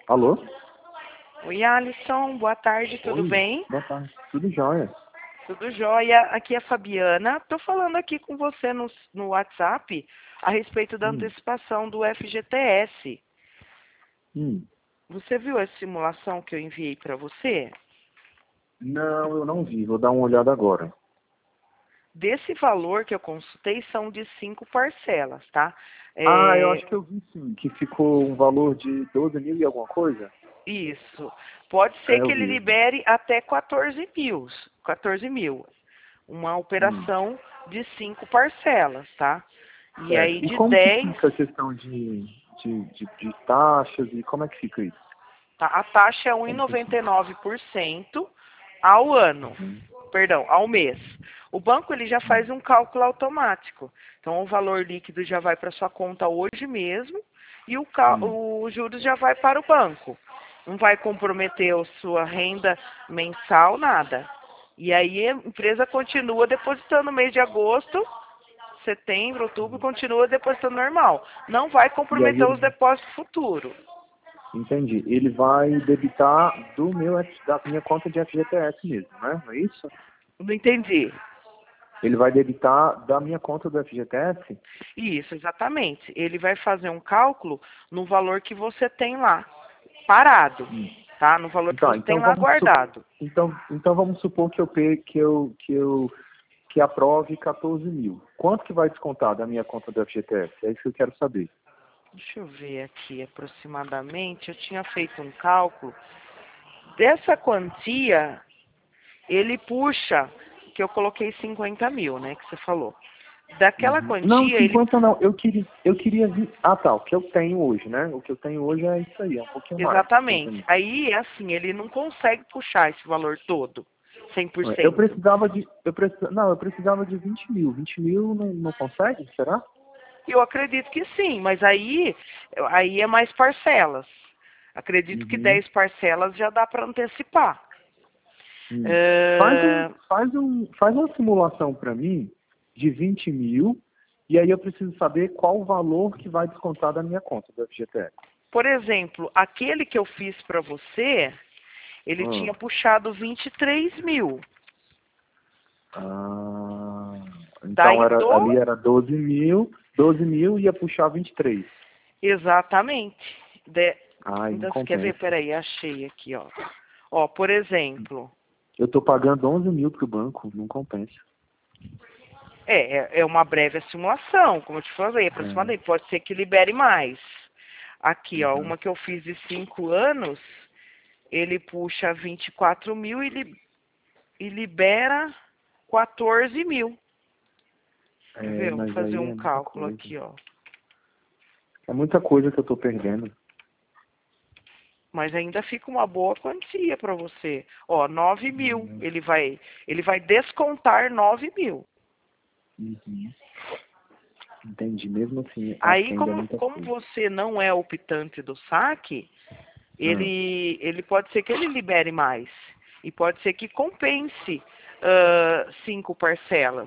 Alô? Oi, Alisson, boa tarde, tudo Oi, bem? boa tarde. Tudo jóia? Tudo jóia. Aqui é a Fabiana. Estou falando aqui com você no WhatsApp a respeito da Hum, antecipação do FGTS. hum. Você viu a simulação que eu enviei para você? Não, eu não vi. Vou dar uma olhada agora. Desse valor que eu consultei, são de 5 parcelas, tá? Ah, eu É, acho que eu vi sim. Que ficou um valor de 12 mil e alguma coisa? isso. Pode ser É, que eu ele vi, eu vi. libere até 14 mil. 14 mil. Uma Hum, operação de 5 parcelas, tá? E certo. aí E de como que 10. fica a questão de taxas e como é que fica isso? Tá? A taxa é Como funciona? 1,99% ao ano, Uhum. perdão, ao mês. O banco ele já faz Hum, um cálculo automático. Então o valor líquido já vai para sua conta hoje mesmo e hum. o juros já vai para o banco. Não vai comprometer a sua renda mensal, nada. E aí a empresa continua depositando no mês de agosto, setembro, outubro, continua depositando normal. Não vai E aí comprometer os ele, depósitos futuros. entendi. Ele vai debitar da minha conta de FGTS mesmo, né? Não é isso? Não entendi. Ele vai debitar da minha conta do FGTS? Isso, exatamente. Ele vai fazer um cálculo no valor que você tem lá, parado, Hum. tá? No valor que Tá, você tem então lá guardado. então vamos supor que que aprove 14 mil. Quanto que vai descontar da minha conta do FGTS? É isso que eu quero saber. Deixa eu ver aqui aproximadamente. Eu tinha feito um cálculo. Dessa quantia, ele puxa, que eu coloquei 50 mil, né? Que você falou. Daquela Uhum. Não, quantia, ele. 50 não. Eu queria Ah, tá. O que eu tenho hoje, né? O que eu tenho hoje é isso aí, é um pouquinho mais, 50 Exatamente. mil. Aí é assim, ele não consegue puxar esse valor todo, Eu 100%. precisava de. Não, eu precisava de 20 mil. 20 mil não consegue? Será? Eu acredito que sim, mas aí é mais parcelas. Acredito que Uhum. 10 parcelas já dá para antecipar. Hum. É, Faz uma simulação para mim de 20 mil e aí eu preciso saber qual o valor que vai descontar da minha conta do FGTS. por exemplo, aquele que eu fiz para você, ele Hum. tinha puxado 23 mil. Ah, então Daí ali do. era 12 mil ia puxar 23. Exatamente. De, Ai, não então, você quer ver? compensa. Peraí, achei aqui, ó. Ó, por exemplo, Eu estou pagando 11 mil para o banco, não compensa. é uma breve simulação, como eu te falei, É. aproximadamente. Pode ser que libere mais. Aqui, ó, Uhum. uma que eu fiz de 5 anos, ele puxa 24 mil e libera 14 mil. Quer É, ver? Eu vou mas fazer aí um é muita cálculo coisa. aqui, ó. É muita coisa que eu estou perdendo. Mas ainda fica uma boa quantia para você. Ó, 9 mil. Uhum. Ele vai descontar 9 mil. Uhum. Entendi. Mesmo assim, acho Aí, que ainda é muita como coisa. você não é optante do saque, Ah. ele pode ser que ele libere mais. E pode ser que compense 5 parcelas.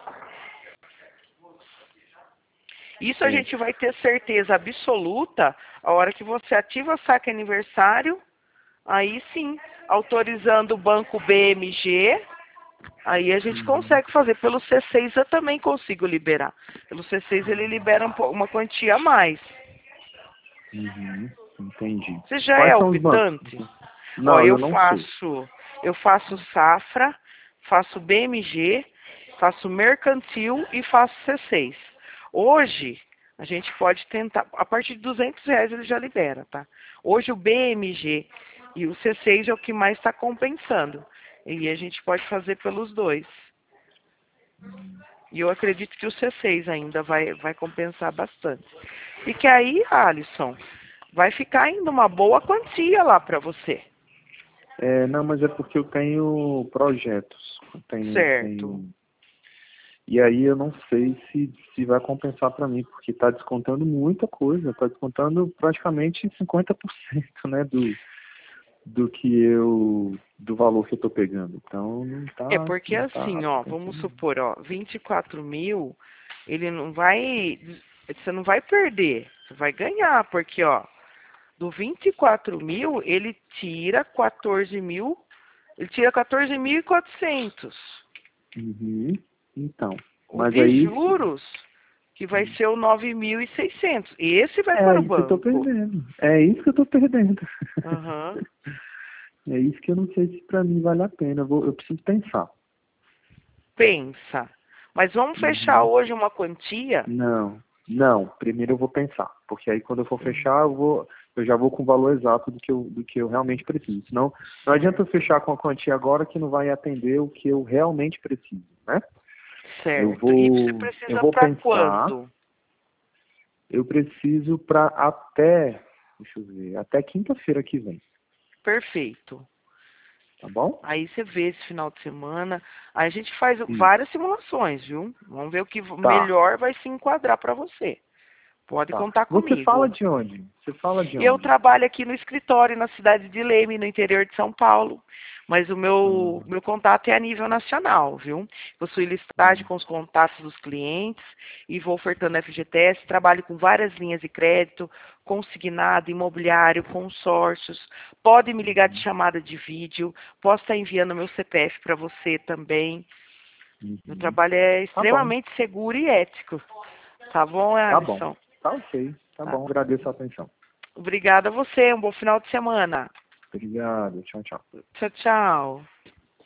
Isso a É. gente vai ter certeza absoluta a hora que você ativa saque aniversário, aí sim, autorizando o banco BMG, aí a gente Uhum. consegue fazer. Pelo C6 eu também consigo liberar. Pelo C6 ele libera uma quantia a mais. Uhum. Entendi. Você já é Quais são os bancos? optante? Ó, Não, eu não sou. eu faço Safra, faço BMG, faço Mercantil e faço C6. Hoje, a gente pode tentar, a partir de R$ 200 ele já libera, tá? Hoje o BMG e o C6 é o que mais está compensando. E a gente pode fazer pelos dois. E eu acredito que o C6 ainda vai compensar bastante. E que aí, Alisson, vai ficar ainda uma boa quantia lá para você. É, não, mas é porque eu tenho projetos. Certo. E aí eu não sei se vai compensar para mim, porque está descontando muita coisa, está descontando praticamente 50%, né, do valor que eu estou pegando. Então É porque não tá assim, ó, vamos compensando. supor, ó, 24 mil, ele não vai, você não vai perder, você vai ganhar, porque, ó, Do 24 mil, ele tira 14.000, ele tira 14.400. Uhum. Então, O mas de aí juros, que vai ser o 9.600. Esse vai é para o isso que eu tô banco. perdendo. É isso que eu tô perdendo. Aham. É isso que eu não sei se pra mim vale a pena. Eu preciso pensar. Pensa. Mas vamos fechar Uhum. hoje uma quantia? Não. Primeiro eu vou pensar, porque aí quando eu for Uhum. fechar, eu já vou com o valor exato do que eu realmente preciso. Senão, não adianta eu fechar com a quantia agora que não vai atender o que eu realmente preciso, né? Certo. E você Eu precisa vou para pensar. quando? Eu preciso para até, deixa eu ver, até quinta-feira que vem, Perfeito. tá bom? Aí você vê esse final de semana. Aí a gente faz Isso. várias simulações, viu? Vamos ver o que Tá, melhor vai se enquadrar para você. Pode tá. contar Você fala comigo. de onde? Você fala de Eu onde? trabalho aqui no escritório, na cidade de Leme, no interior de São Paulo. Mas o Ah, meu contato é a nível nacional, viu? Possui listagem hum, com os contatos dos clientes e vou ofertando FGTS. Trabalho com várias linhas de crédito, consignado, imobiliário, consórcios. Pode me ligar de uhum, chamada de vídeo. Posso estar enviando meu CPF para você também. Meu uhum. trabalho é Tá bom, extremamente seguro e ético. Tá bom, tá bom. Alisson? Tá ok, tá Tá. bom. Agradeço a atenção. Obrigada a você. Um bom final de semana. Obrigado, tchau, tchau. Tchau, tchau.